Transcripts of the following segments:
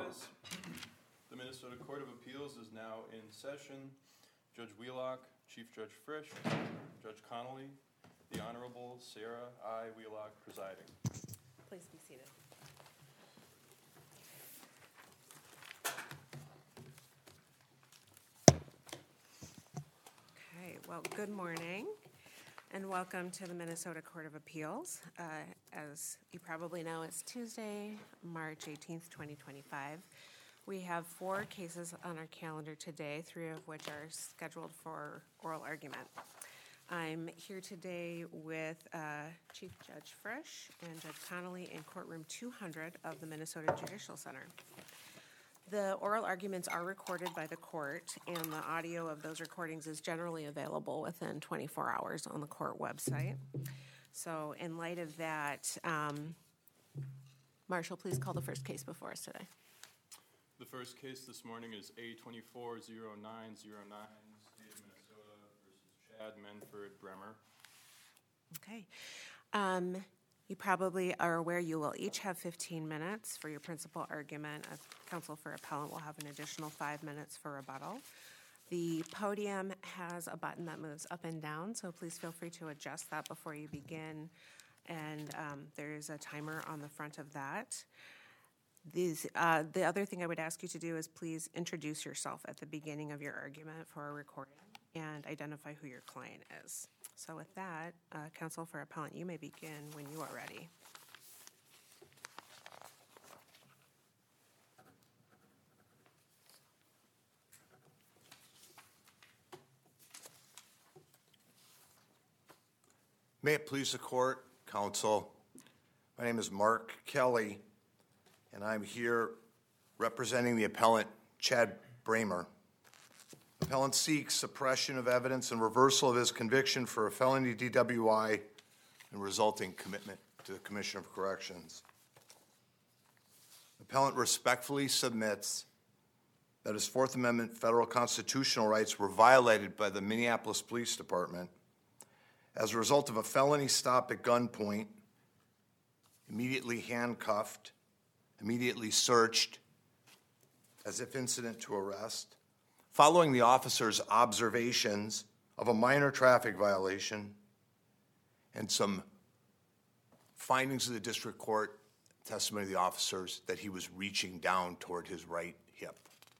rise. The Minnesota Court of Appeals is now in session. Judge Wheelock, Chief Judge Frisch, Judge Connolly, the Honorable Sarah I. Wheelock presiding. Please be seated. Okay, well, good morning and welcome to the Minnesota Court of Appeals. As you probably know, it's Tuesday, March 18th, 2025. We have 4 cases on our calendar today, 3 of which are scheduled for oral argument. I'm here today with Chief Judge Frisch and Judge Connolly in courtroom 200 of the Minnesota Judicial Center. The oral arguments are recorded by the court, and the audio of those recordings is generally available within 24 hours on the court website. So in light of that, Marshall, please call the first case before us today. The first case this morning is A240909, State of Minnesota versus Chad Menford Bremer. Okay. You probably are aware you will each have 15 minutes for your principal argument. Counsel for appellant will have an additional 5 minutes for rebuttal. The podium has a button that moves up and down, so please feel free to adjust that before you begin. And there is a timer on the front of that. The other thing I would ask you to do is please introduce yourself at the beginning of your argument for a recording and identify who your client is. So with that, counsel for appellant, you may begin when you are ready. May it please the court, counsel. My name is Mark Kelly, and I'm here representing the appellant, Chad Bremer. Appellant seeks suppression of evidence and reversal of his conviction for a felony DWI and resulting commitment to the Commission of Corrections. Appellant respectfully submits that his Fourth Amendment federal constitutional rights were violated by the Minneapolis Police Department as a result of a felony stop at gunpoint, immediately handcuffed, immediately searched as if incident to arrest, following the officer's observations of a minor traffic violation and some findings of the district court, testimony of the officers that he was reaching down toward his right hip.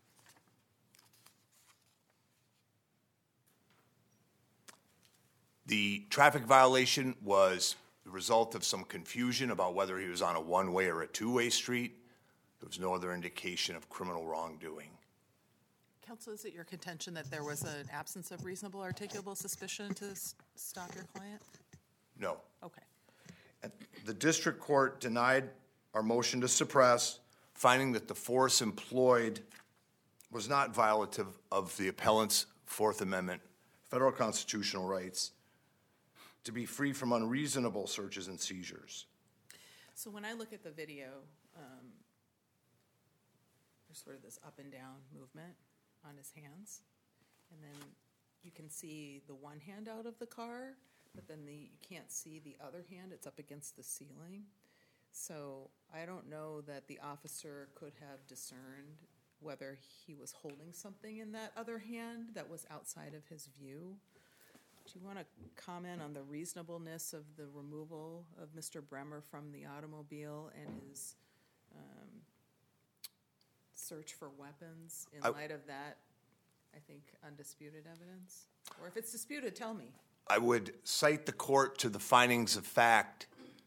The traffic violation was the result of some confusion about whether he was on a one-way or a two-way street. There was no other indication of criminal wrongdoing. Counsel, is it your contention that there was an absence of reasonable articulable suspicion to stop your client? No. Okay. And the district court denied our motion to suppress, finding that the force employed was not violative of the appellant's Fourth Amendment federal constitutional rights to be free from unreasonable searches and seizures. So when I look at the video, there's sort of this up and down movement on his hands, and then you can see the one hand out of the car, but then you can't see the other hand. It's up against the ceiling. So I don't know that the officer could have discerned whether he was holding something in that other hand that was outside of his view. Do you want to comment on the reasonableness of the removal of Mr. Bremer from the automobile and his search for weapons in light of that, I think, undisputed evidence? Or if it's disputed, tell me. I would cite the court to the findings of fact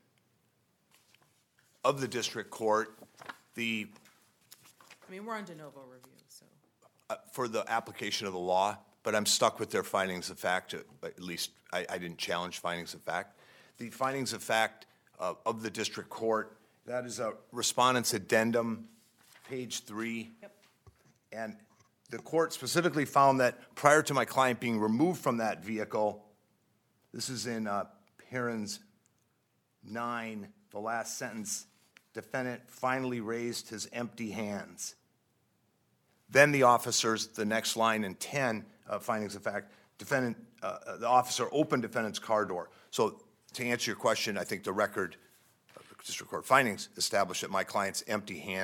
of the district court. I mean, we're on de novo review, so. For the application of the law, but I'm stuck with their findings of fact. At least I didn't challenge findings of fact. The findings of fact of the district court, that is a respondent's addendum, page 3. Yep. And the court specifically found that prior to my client being removed from that vehicle, this is in Parents 9, the last sentence, defendant finally raised his empty hands. Then the officers, the next line in 10, findings of fact, the officer opened defendant's car door. So to answer your question, I think the record, district court findings established that my client's empty hands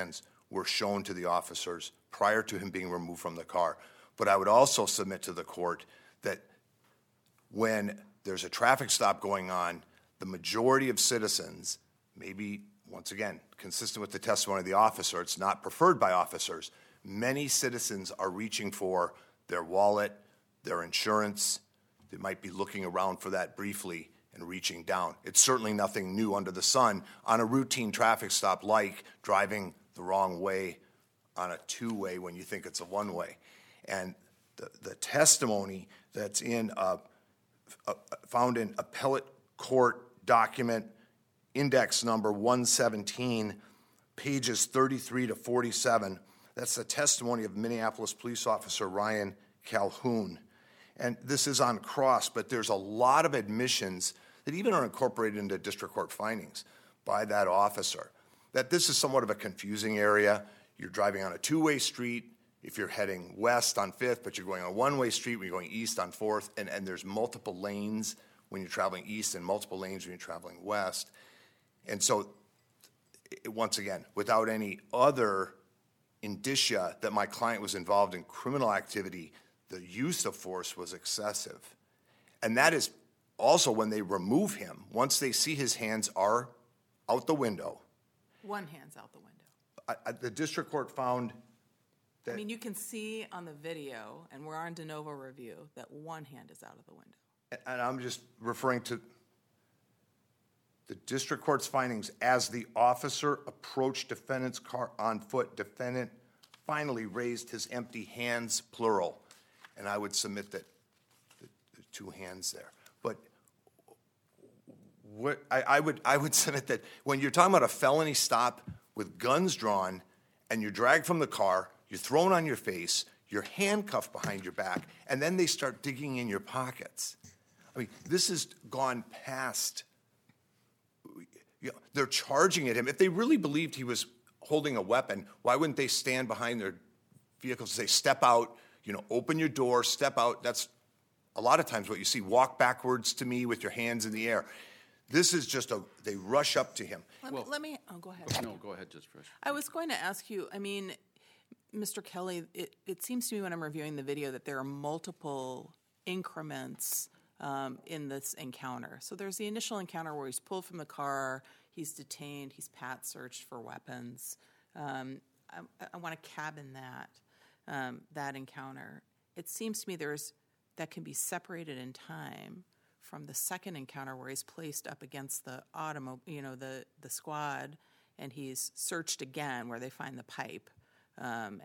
were shown to the officers prior to him being removed from the car. But I would also submit to the court that when there's a traffic stop going on, the majority of citizens, maybe, once again, consistent with the testimony of the officer, it's not preferred by officers, many citizens are reaching for their wallet, their insurance. They might be looking around for that briefly and reaching down. It's certainly nothing new under the sun on a routine traffic stop like driving the wrong way on a two-way when you think it's a one-way. And the testimony that's found in appellate court document index number 117, pages 33 to 47, that's the testimony of Minneapolis police officer Ryan Calhoun. And this is on cross, but there's a lot of admissions that even are incorporated into district court findings by that officer, that this is somewhat of a confusing area. You're driving on a two-way street if you're heading west on 5th, but you're going on a one-way street when you're going east on 4th, and there's multiple lanes when you're traveling east and multiple lanes when you're traveling west. And so, once again, without any other indicia that my client was involved in criminal activity, the use of force was excessive. And that is also when they remove him, once they see his hands are out the window. One hand's out the window. The district court found that... I mean, you can see on the video, and we're on de novo review, that one hand is out of the window. And I'm just referring to the district court's findings as the officer approached defendant's car on foot. Defendant finally raised his empty hands, plural. And I would submit that the two hands there. But what I would submit that when you're talking about a felony stop with guns drawn and you're dragged from the car, you're thrown on your face, you're handcuffed behind your back, and then they start digging in your pockets. I mean, this has gone past, they're charging at him. If they really believed he was holding a weapon, why wouldn't they stand behind their vehicles and say, step out, open your door, step out? That's a lot of times what you see. Walk backwards to me with your hands in the air. This is just they rush up to him. Let me go ahead. No, go ahead, Judge Frisch. I was going to ask you, I mean, Mr. Kelly, it seems to me when I'm reviewing the video that there are multiple increments in this encounter. So there's the initial encounter where he's pulled from the car, he's detained, he's pat searched for weapons. I want to cabin that encounter. It seems to me that can be separated in time from the second encounter where he's placed up against the the squad, and he's searched again where they find the pipe, and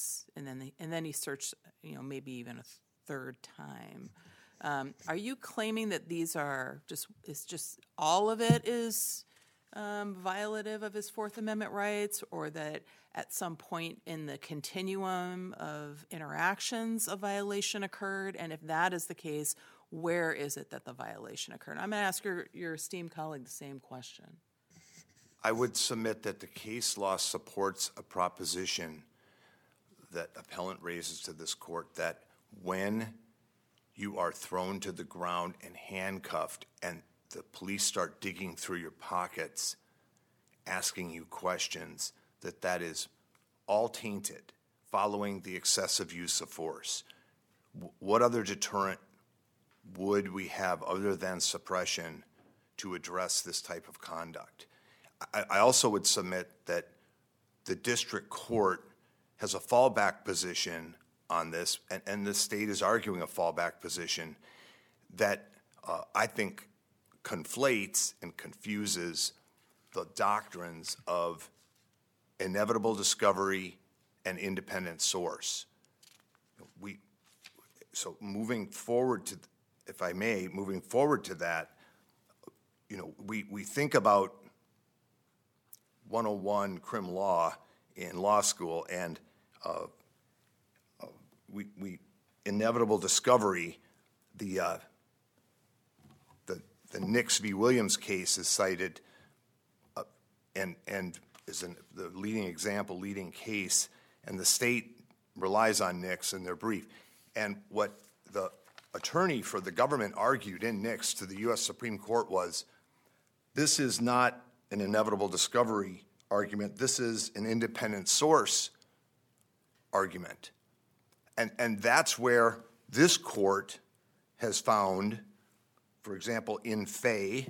then he's searched maybe even a third time. Are you claiming that these are just all of it is violative of his Fourth Amendment rights, or that at some point in the continuum of interactions a violation occurred? And if that is the case, where is it that the violation occurred? I'm going to ask your esteemed colleague the same question. I would submit that the case law supports a proposition that appellant raises to this court that when you are thrown to the ground and handcuffed and the police start digging through your pockets, asking you questions, that is all tainted following the excessive use of force. What other deterrent would we have other than suppression to address this type of conduct? I also would submit that the district court has a fallback position on this, and the state is arguing a fallback position that I think conflates and confuses the doctrines of inevitable discovery and independent source. So moving forward to, if I may, moving forward to that, we think about 101 crim law in law school, and we inevitable discovery, the Nix v. Williams case is cited and is the leading example, leading case, and the state relies on Nix in their brief. And what the attorney for the government argued in Nix to the U.S. Supreme Court was, this is not an inevitable discovery argument. This is an independent source argument. And that's where this court has found, for example, in Fay,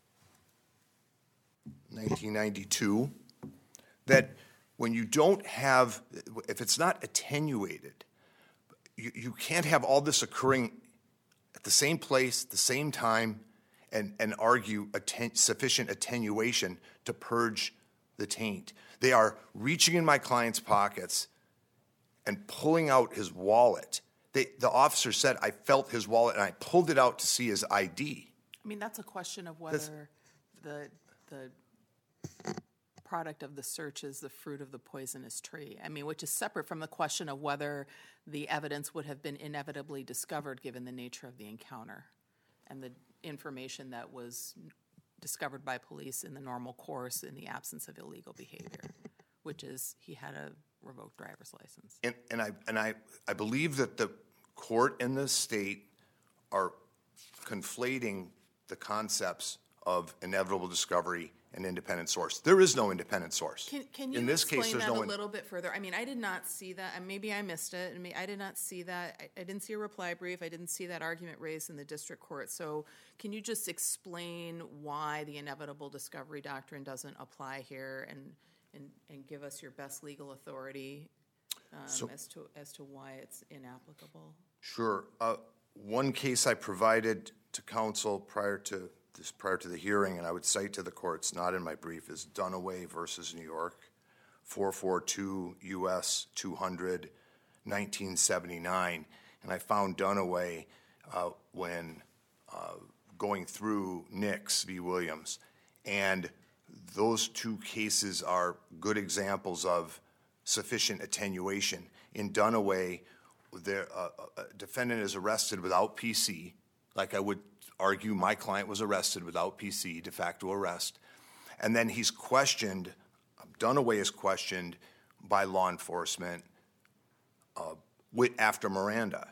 1992, that when you don't have, if it's not attenuated, you can't have all this occurring at the same place, the same time, and argue sufficient attenuation to purge the taint. They are reaching in my client's pockets and pulling out his wallet. The officer said, I felt his wallet and I pulled it out to see his ID. I mean, that's a question of whether the product of the search is the fruit of the poisonous tree. I mean, which is separate from the question of whether the evidence would have been inevitably discovered given the nature of the encounter and the information that was discovered by police in the normal course in the absence of illegal behavior, which is he had a revoked driver's license. And I believe that the court and the state are conflating the concepts of inevitable discovery and independent source. There is no independent source. Can you in this explain case, there's that no a little bit further? I mean, I did not see that, and maybe I missed it. I did not see that. I didn't see a reply brief. I didn't see that argument raised in the district court. So can you just explain why the inevitable discovery doctrine doesn't apply here and give us your best legal authority as to why it's inapplicable? Sure. One case I provided to counsel prior to the hearing, and I would cite to the courts, not in my brief, is Dunaway versus New York, 442 U.S. 200, 1979. And I found Dunaway when going through Nix v. Williams. And those two cases are good examples of sufficient attenuation. In Dunaway, a defendant is arrested without PC, like I would argue my client was arrested without PC, de facto arrest, and then he's questioned, Dunaway is questioned by law enforcement after Miranda.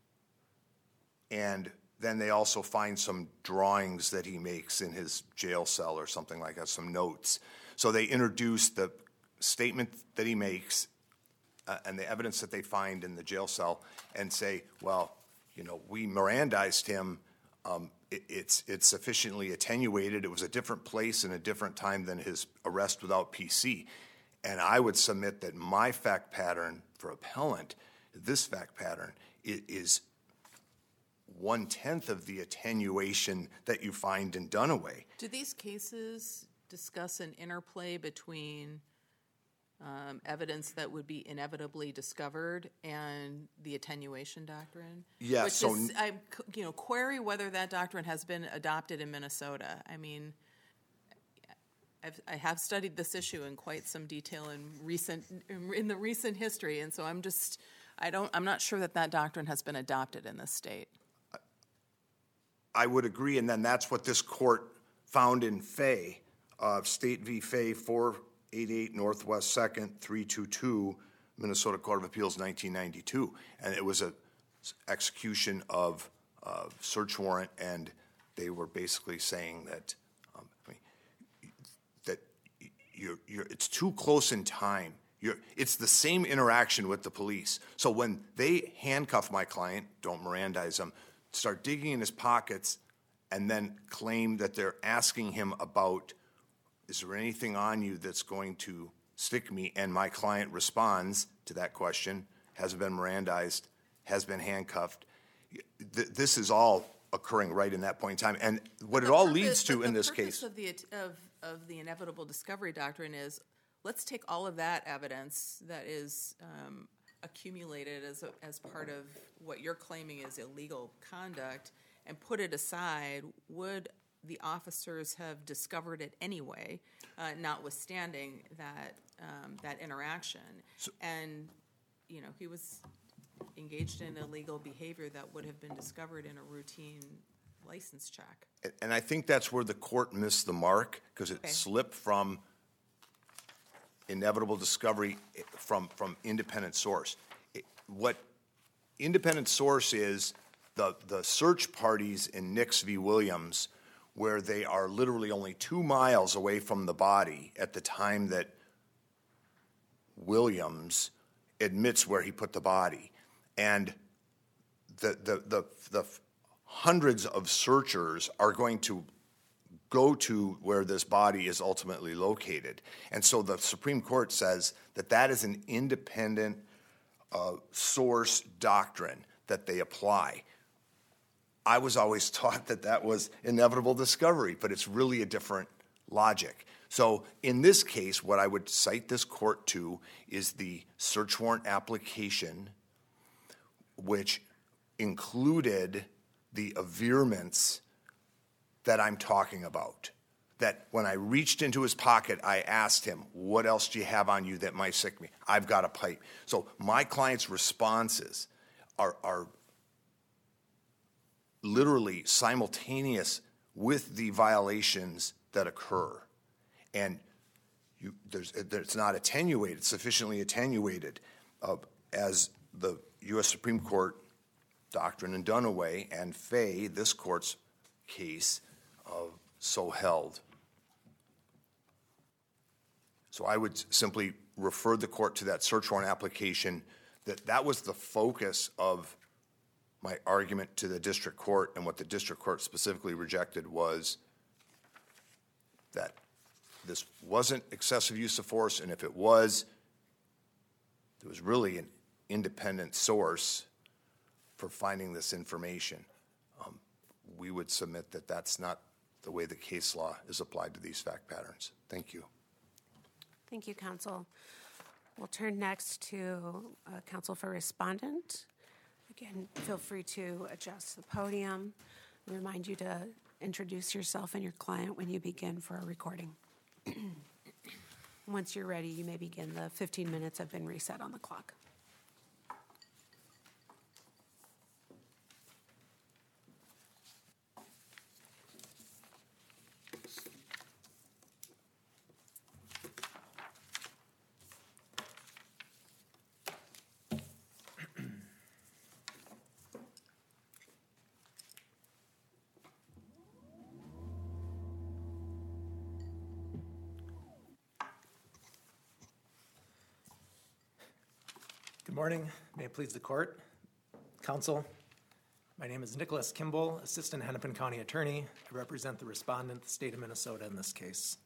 And then they also find some drawings that he makes in his jail cell or something like that, some notes. So they introduce the statement that he makes and the evidence that they find in the jail cell and say, well, you know, we Mirandized him. It's sufficiently attenuated. It was a different place and a different time than his arrest without PC. And I would submit that my fact pattern for appellant, this fact pattern, is 1/10 of the attenuation that you find in Dunaway. Do these cases discuss an interplay between evidence that would be inevitably discovered and the attenuation doctrine? Yeah, Which so is, query whether that doctrine has been adopted in Minnesota. I mean, I have studied this issue in quite some detail in the recent history, and so I'm not sure that doctrine has been adopted in this state. I would agree, and then that's what this court found in Fay, State v. Fay 488 Northwest 2nd 322, Minnesota Court of Appeals, 1992, and it was a execution of search warrant, and they were basically saying that it's too close in time. It's the same interaction with the police. So when they handcuff my client, don't Mirandize him, start digging in his pockets, and then claim that they're asking him about, is there anything on you that's going to stick me? And my client responds to that question, hasn't been Mirandized, has been handcuffed. This is all occurring right in that point in time. And what it all leads to in this case. The purpose of the inevitable discovery doctrine is, let's take all of that evidence that is accumulated as part of what you're claiming is illegal conduct and put it aside. Would the officers have discovered it anyway, notwithstanding that interaction? And, he was engaged in illegal behavior that would have been discovered in a routine license check. And I think that's where the court missed the mark, because it slipped from inevitable discovery from independent source. What independent source is, the search parties in Nix v. Williams, where they are literally only 2 miles away from the body at the time that Williams admits where he put the body. And the hundreds of searchers are going to go to where this body is ultimately located. And so the Supreme Court says that that is an independent source doctrine that they apply. I was always taught that that was inevitable discovery, but it's really a different logic. So in this case, what I would cite this court to is the search warrant application, which included the averments that I'm talking about. That when I reached into his pocket, I asked him, what else do you have on you that might sick me? I've got a pipe. So my client's responses are literally simultaneous with the violations that occur. And it's not attenuated, sufficiently attenuated, as the U.S. Supreme Court doctrine in Dunaway and Fay, this court's case, so held. So I would simply refer the court to that search warrant application. That was the focus of my argument to the district court, and what the district court specifically rejected was that this wasn't excessive use of force, and if it was, there was really an independent source for finding this information. We would submit that that's not the way the case law is applied to these fact patterns. Thank you. Thank you, counsel. We'll turn next to counsel for respondent. Again, feel free to adjust the podium. Remind you to introduce yourself and your client when you begin for a recording. Once you're ready, you may begin. The 15 minutes have been reset on the clock. Good morning. May it please the court, counsel. My name is Nicholas Kimball, Assistant Hennepin County Attorney. I represent the respondent, the state of Minnesota, in this case.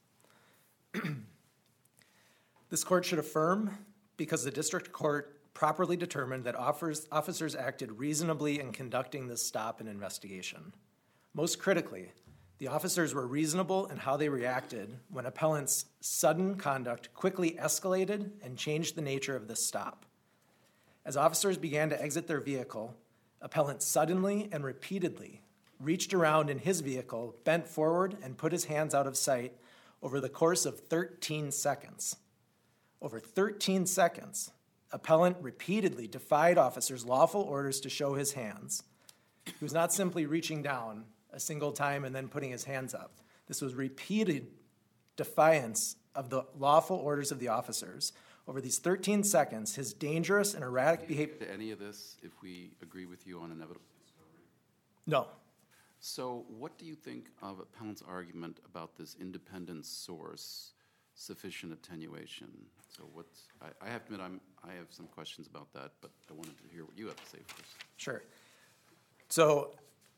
This court should affirm because the district court properly determined that officers acted reasonably in conducting this stop and investigation. Most critically, the officers were reasonable in how they reacted when appellant's sudden conduct quickly escalated and changed the nature of this stop. As officers began to exit their vehicle, appellant suddenly and repeatedly reached around in his vehicle, bent forward, and put his hands out of sight over the course of 13 seconds. Over 13 seconds, appellant repeatedly defied officers' lawful orders to show his hands. He was not simply reaching down a single time and then putting his hands up. This was repeated defiance of the lawful orders of the officers. Over these 13 seconds, his dangerous and erratic behavior... To any of this, if we agree with you on inevitable discovery? No. So what do you think of appellant's argument about this independent source, sufficient attenuation? So I have to admit, I have some questions about that, but I wanted to hear what you have to say first. Sure. So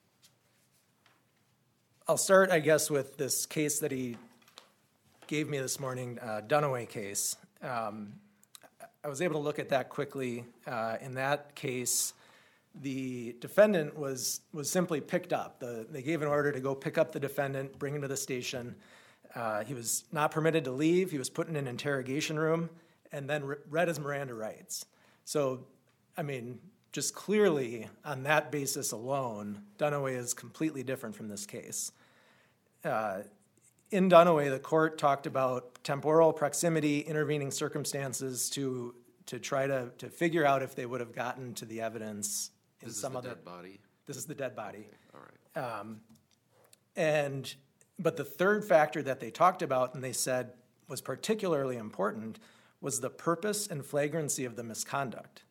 I'll start, I guess, with this case that he gave me this morning, Dunaway case. I was able to look at that quickly. In that case, the defendant was simply picked up. They gave an order to go pick up the defendant, bring him to the station. He was not permitted to leave. He was put in an interrogation room and then read his Miranda rights. So, I mean, just clearly on that basis alone, Dunaway is completely different from this case. In Dunaway, the court talked about temporal proximity, intervening circumstances to try to figure out if they would have gotten to the evidence in some other... This is the dead body? This is the dead body. Okay. All right. But the third factor that they talked about and they said was particularly important was the purpose and flagrancy of the misconduct.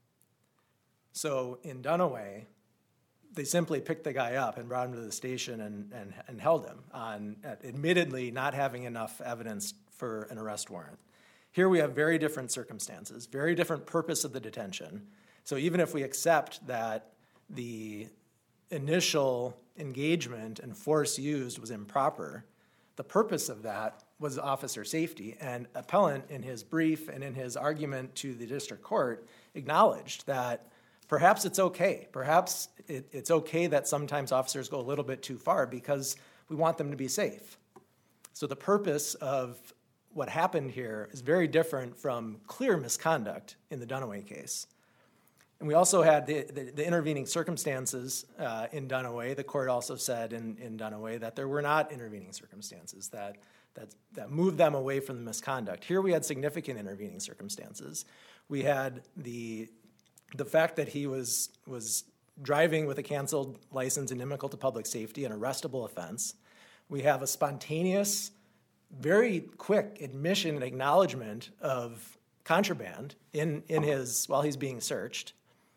So in Dunaway, they simply picked the guy up and brought him to the station and held him on admittedly not having enough evidence for an arrest warrant. Here we have very different circumstances, very different purpose of the detention. So even if we accept that the initial engagement and force used was improper, the purpose of that was officer safety. And appellant, in his brief and in his argument to the district court, acknowledged that perhaps it's okay. Perhaps it's okay that sometimes officers go a little bit too far because we want them to be safe. So the purpose of what happened here is very different from clear misconduct in the Dunaway case. And we also had the intervening circumstances in Dunaway. The court also said in Dunaway that there were not intervening circumstances that moved them away from the misconduct. Here we had significant intervening circumstances. We had the fact that he was driving with a canceled license inimical to public safety, an arrestable offense. We have a spontaneous, very quick admission and acknowledgement of contraband while he's being searched.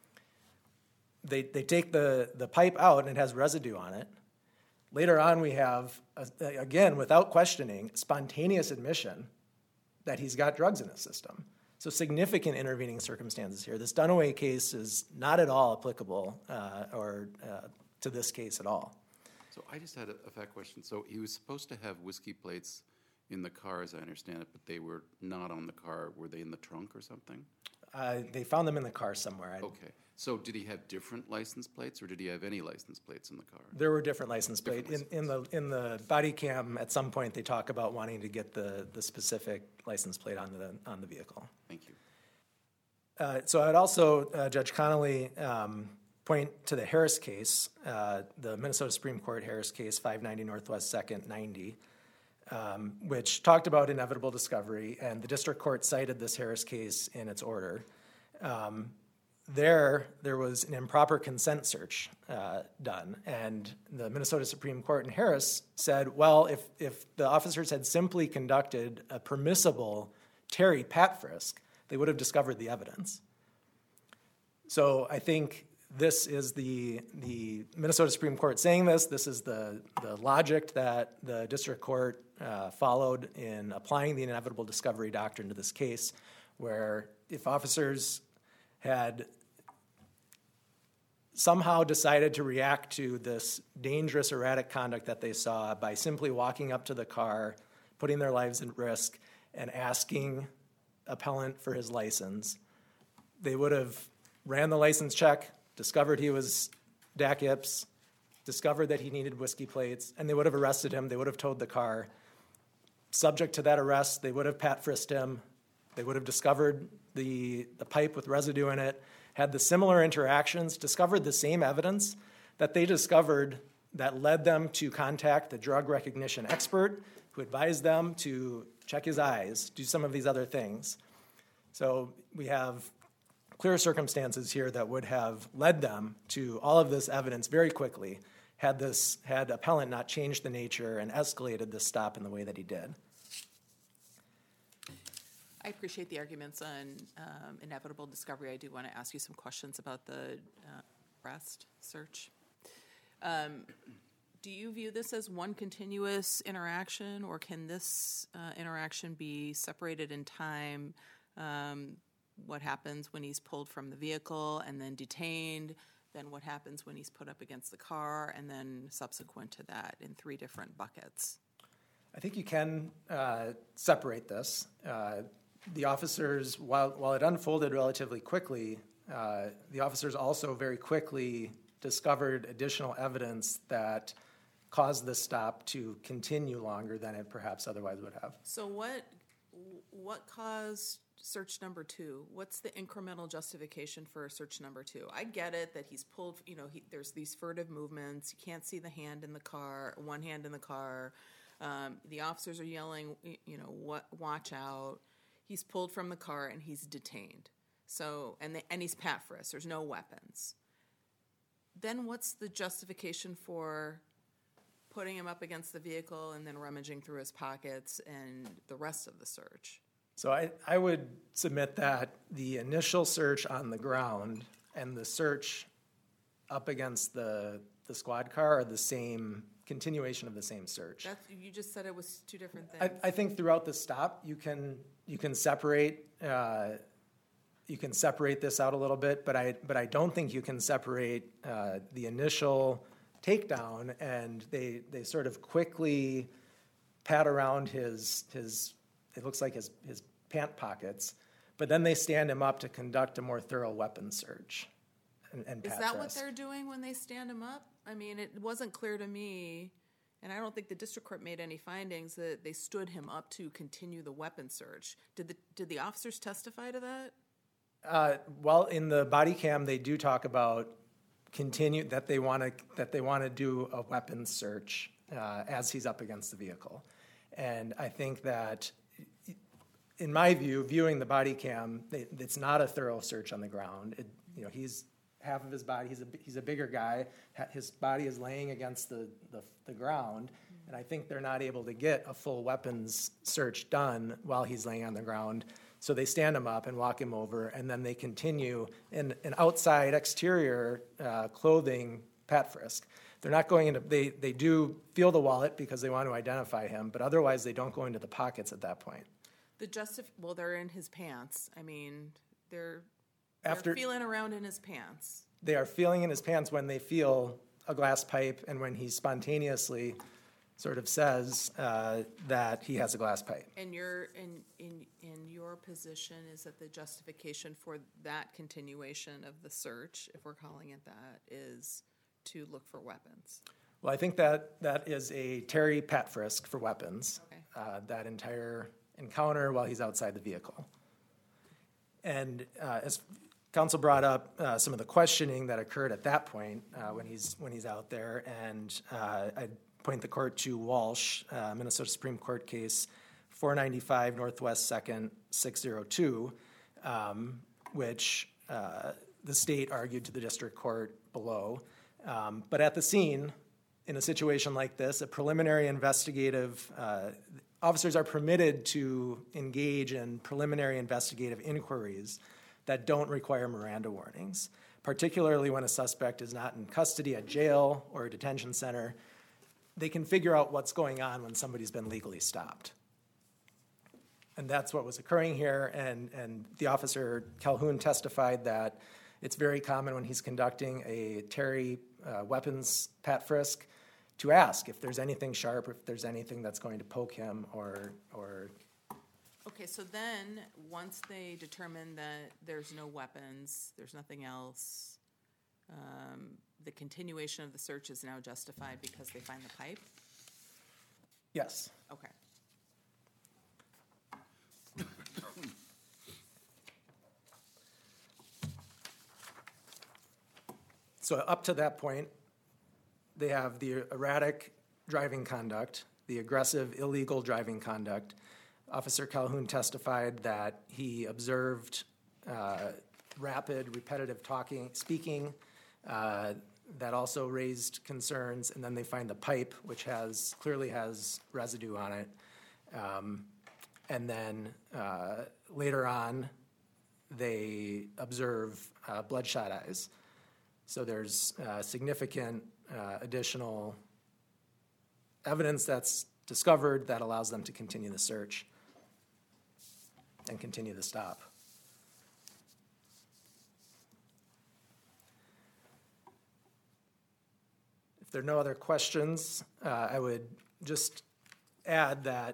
They take the pipe out and it has residue on it. Later on, we have, again, without questioning, spontaneous admission that he's got drugs in his system. So significant intervening circumstances here. This Dunaway case is not at all applicable to this case at all. So I just had a fact question. So he was supposed to have whiskey plates in the car, as I understand it, but they were not on the car. Were they in the trunk or something? They found them in the car somewhere. Okay. So did he have different license plates, or did he have any license plates in the car? There were different license plates. In the body cam, at some point, they talk about wanting to get the specific license plate on the vehicle. Thank you. So I'd also, Judge Connolly, point to the Harris case, the Minnesota Supreme Court Harris case, 590 Northwest 2nd 90, which talked about inevitable discovery, and the district court cited this Harris case in its order. There was an improper consent search done, and the Minnesota Supreme Court in Harris said, well, if the officers had simply conducted a permissible Terry pat frisk, they would have discovered the evidence. So I think this is the Minnesota Supreme Court saying this. This is the logic that the district court followed in applying the inevitable discovery doctrine to this case, where if officers had somehow decided to react to this dangerous, erratic conduct that they saw by simply walking up to the car, putting their lives at risk, and asking appellant for his license, they would have ran the license check, discovered he was Dak Ips, discovered that he needed whiskey plates, and they would have arrested him. They would have towed the car. Subject to that arrest, they would have pat frisked him. They would have discovered the pipe with residue in it, had the similar interactions, discovered the same evidence that they discovered that led them to contact the drug recognition expert who advised them to check his eyes, do some of these other things. So we have clear circumstances here that would have led them to all of this evidence very quickly had appellant not changed the nature and escalated this stop in the way that he did. I appreciate the arguments on inevitable discovery. I do want to ask you some questions about the arrest search. Do you view this as one continuous interaction, or can this interaction be separated in time? What happens when he's pulled from the vehicle and then detained, then what happens when he's put up against the car, and then subsequent to that in three different buckets? I think you can separate this. The officers, while it unfolded relatively quickly, the officers also very quickly discovered additional evidence that caused this stop to continue longer than it perhaps otherwise would have. So what caused search number 2? What's the incremental justification for search number 2? I get it that he's pulled, there's these furtive movements. You can't see the hand in the car, one hand in the car. The officers are yelling, watch out. He's pulled from the car and he's detained. So, and he's pat frisked. There's no weapons. Then what's the justification for putting him up against the vehicle and then rummaging through his pockets and the rest of the search? So I would submit that the initial search on the ground and the search up against the squad car are the same continuation of the same search. You just said it was two different things. I think throughout the stop, you can separate this out a little bit, but I don't think you can separate the initial takedown, and they sort of quickly pat around his it looks like his pant pockets, but then they stand him up to conduct a more thorough weapons search and pat Is that what frisk. they're doing when they stand him up? I mean, it wasn't clear to me, and I don't think the district court made any findings that they stood him up to continue the weapon search. Did the officers testify to that? Well, in the body cam, they do talk about that they want to do a weapons search as he's up against the vehicle, and I think that, in my view, viewing the body cam, it's not a thorough search on the ground. He's half of his body. He's a bigger guy. His body is laying against the ground, and I think they're not able to get a full weapons search done while he's laying on the ground. So they stand him up and walk him over, and then they continue in an outside exterior clothing pat frisk. They're not going into, they do feel the wallet because they want to identify him, but otherwise they don't go into the pockets at that point. Well, they're in his pants. I mean, they're After- feeling around in his pants. They are feeling in his pants when they feel a glass pipe and when he spontaneously sort of says that he has a glass pipe. And in your position is that the justification for that continuation of the search, if we're calling it that, is to look for weapons. Well, I think that is a Terry pat frisk for weapons, Okay. that entire encounter while he's outside the vehicle. And as counsel brought up some of the questioning that occurred at that point when he's out there, and I'd point the court to Walsh, Minnesota Supreme Court case 495 Northwest 2nd 602, which the state argued to the district court below. But at the scene, in a situation like this, a preliminary investigative, officers are permitted to engage in preliminary investigative inquiries that don't require Miranda warnings, particularly when a suspect is not in custody at jail or a detention center. They can figure out what's going on when somebody's been legally stopped. And that's what was occurring here, and the officer, Calhoun, testified that it's very common when he's conducting a Terry weapons pat frisk to ask if there's anything sharp, if there's anything that's going to poke him or Okay, so then, once they determine that there's no weapons, there's nothing else, the continuation of the search is now justified because they find the pipe? yes. Okay. So up to that point, they have the erratic driving conduct, the aggressive, illegal driving conduct. Officer Calhoun testified that he observed rapid, repetitive speaking, that also raised concerns, and then they find the pipe, which clearly has residue on it. And then later on, they observe bloodshot eyes. So there's significant additional evidence that's discovered that allows them to continue the search and continue the stop. If there are no other questions, I would just add that,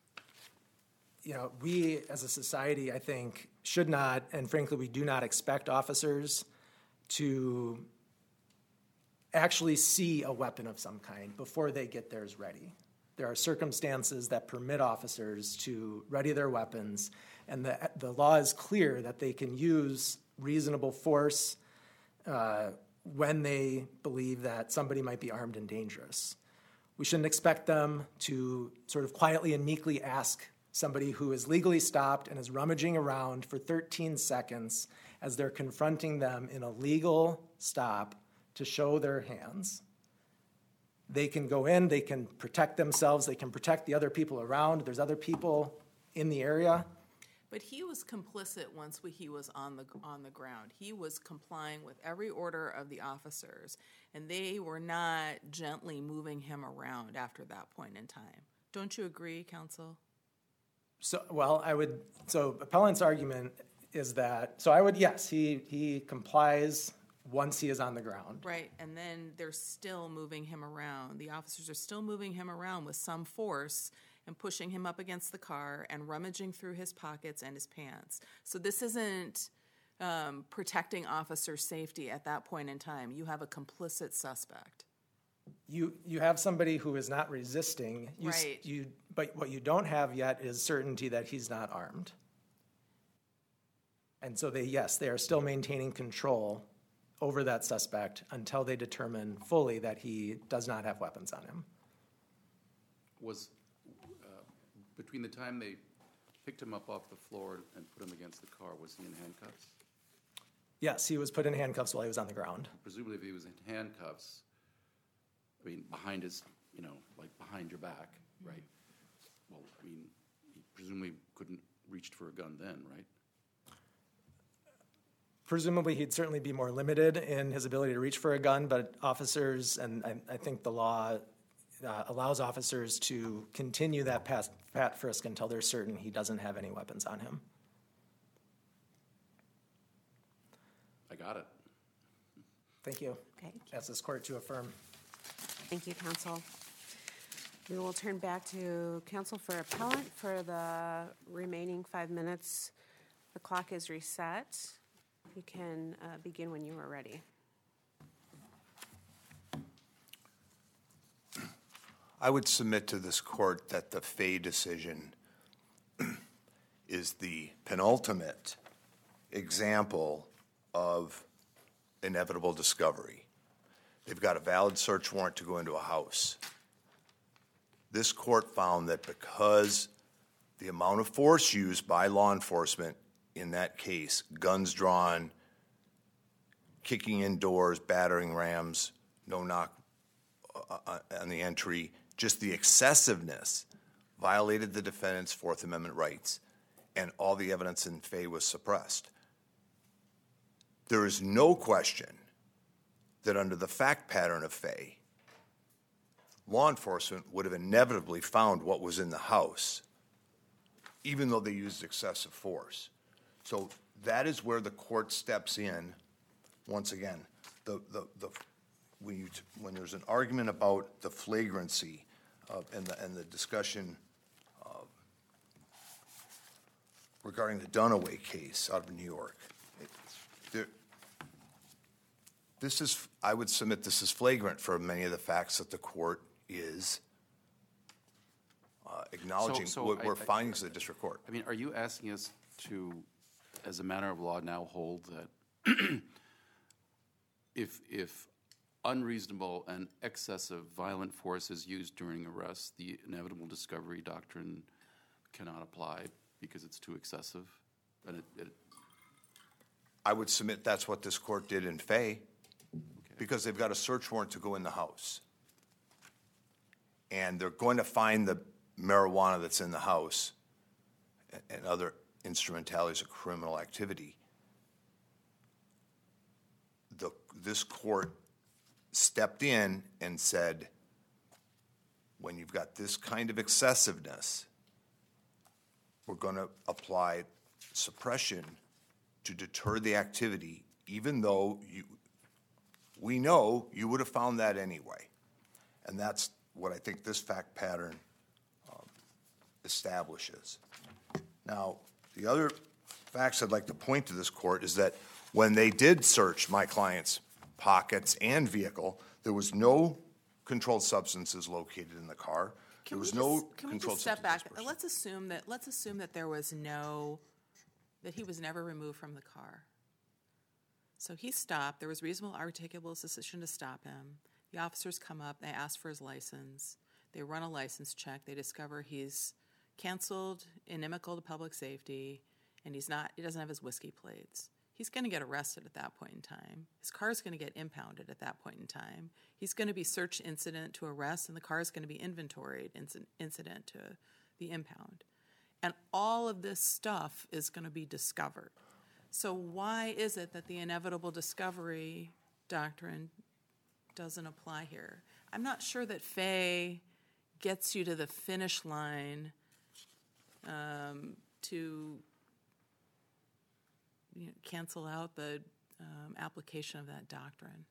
we as a society, I think, should not, and frankly, we do not expect officers to actually see a weapon of some kind before they get theirs ready. There are circumstances that permit officers to ready their weapons, and the law is clear that they can use reasonable force when they believe that somebody might be armed and dangerous. We shouldn't expect them to sort of quietly and meekly ask somebody who is legally stopped and is rummaging around for 13 seconds as they're confronting them in a legal stop to show their hands. They can go in, they can protect themselves, they can protect the other people around. There's other people in the area. But he was complicit once he was on the ground. He was complying with every order of the officers, and they were not gently moving him around after that point in time. Don't you agree, counsel? So, appellant's argument is that, yes, he complies once he is on the ground. Right, and then they're still moving him around. The officers are still moving him around with some force and pushing him up against the car and rummaging through his pockets and his pants. So this isn't protecting officer safety at that point in time. You have a complicit suspect. You have somebody who is not resisting. Right. But what you don't have yet is certainty that he's not armed. And so they are still maintaining control over that suspect until they determine fully that he does not have weapons on him. Was, between the time they picked him up off the floor and put him against the car, was he in handcuffs? Yes, he was put in handcuffs while he was on the ground. Presumably if he was in handcuffs, I mean, behind his, like behind your back, right? Well, I mean, he presumably couldn't reach for a gun then, right? Presumably, he'd certainly be more limited in his ability to reach for a gun, but officers, and I think the law allows officers to continue that pat frisk until they're certain he doesn't have any weapons on him. I got it. Thank you. Okay. Ask this court to affirm. Thank you, counsel. We will turn back to counsel for appellant for the remaining 5 minutes. The clock is reset. You can begin when you are ready. I would submit to this court that the Fay decision is the penultimate example of inevitable discovery. They've got a valid search warrant to go into a house. This court found that because the amount of force used by law enforcement in that case, guns drawn, kicking in doors, battering rams, no knock on the entry, just the excessiveness violated the defendant's Fourth Amendment rights, and all the evidence in Fay was suppressed. There is no question that under the fact pattern of Fay, law enforcement would have inevitably found what was in the house, even though they used excessive force. So that is where the court steps in. Once again, when there's an argument about the flagrancy and the discussion regarding the Dunaway case out of New York, I would submit this is flagrant for many of the facts that the court is acknowledging were findings of the district court. I mean, are you asking us to, as a matter of law, now hold that if unreasonable and excessive violent force is used during arrest, the inevitable discovery doctrine cannot apply because it's too excessive? And I would submit that's what this court did in Fay, because they've got a search warrant to go in the house. And they're going to find the marijuana that's in the house and other instrumentalities of criminal activity. This court stepped in and said, when you've got this kind of excessiveness, we're going to apply suppression to deter the activity, even though we know you would have found that anyway. And that's what I think this fact pattern establishes. Now, the other facts I'd like to point to this court is that when they did search my client's pockets and vehicle, there was no controlled substances located in the car. There was no controlled substances. Step back? Let's assume that there was that he was never removed from the car. So he stopped. There was reasonable articulable suspicion to stop him. The officers come up. They ask for his license. They run a license check. They discover he's canceled, inimical to public safety, and he doesn't have his whiskey plates. He's going to get arrested at that point in time. His car is going to get impounded at that point in time. He's going to be search incident to arrest, and the car is going to be inventoried incident to the impound. and all of this stuff is going to be discovered. So why is it that the inevitable discovery doctrine doesn't apply here? I'm not sure that Fay gets you to the finish line to cancel out the application of that doctrine.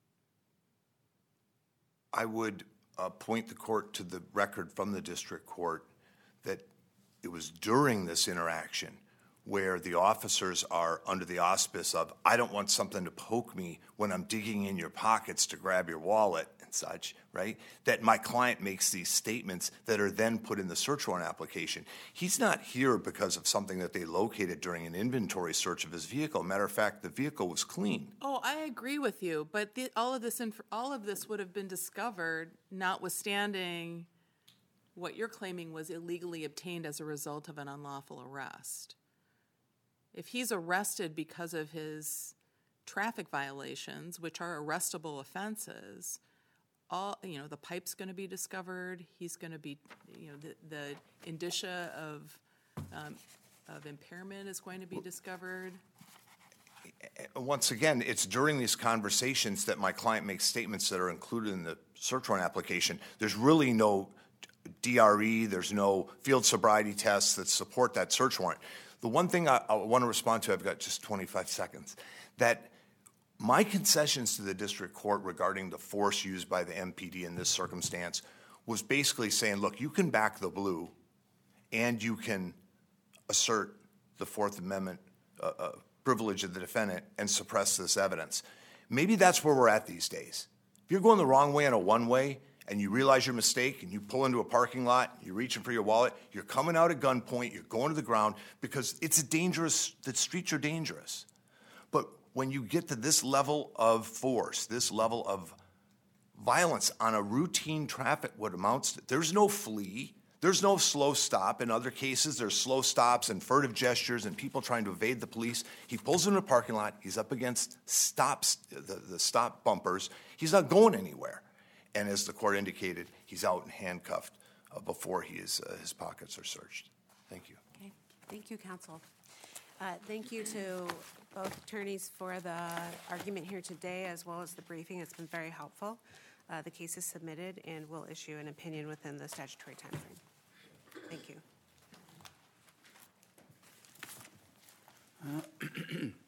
I would point the court to the record from the district court that it was during this interaction where the officers are under the auspice of, I don't want something to poke me when I'm digging in your pockets to grab your wallet and such, right? That my client makes these statements that are then put in the search warrant application. He's not here because of something that they located during an inventory search of his vehicle. Matter of fact, the vehicle was clean. Oh, I agree with you, but all of this would have been discovered, notwithstanding what you're claiming was illegally obtained as a result of an unlawful arrest. If he's arrested because of his traffic violations, which are arrestable offenses, the pipe's going to be discovered. He's going to be, the indicia of impairment is going to be discovered. Once again, it's during these conversations that my client makes statements that are included in the search warrant application. There's really no DRE, there's no field sobriety tests that support that search warrant. The one thing I want to respond to, I've got just 25 seconds, that my concessions to the district court regarding the force used by the MPD in this circumstance was basically saying, look, you can back the blue and you can assert the Fourth Amendment privilege of the defendant and suppress this evidence. Maybe that's where we're at these days. If you're going the wrong way on a one-way and you realize your mistake and you pull into a parking lot, you're reaching for your wallet, you're coming out at gunpoint, you're going to the ground because the streets are dangerous. But when you get to this level of force, this level of violence on a routine traffic, what amounts to, there's no flee, there's no slow stop. In other cases, there's slow stops and furtive gestures and people trying to evade the police. He pulls into a parking lot, he's up against the stop bumpers, he's not going anywhere. And as the court indicated, he's out and handcuffed before his pockets are searched. Thank you. Okay. Thank you, counsel. Thank you to both attorneys for the argument here today as well as the briefing. It's been very helpful. The case is submitted and we'll issue an opinion within the statutory time frame. Thank you.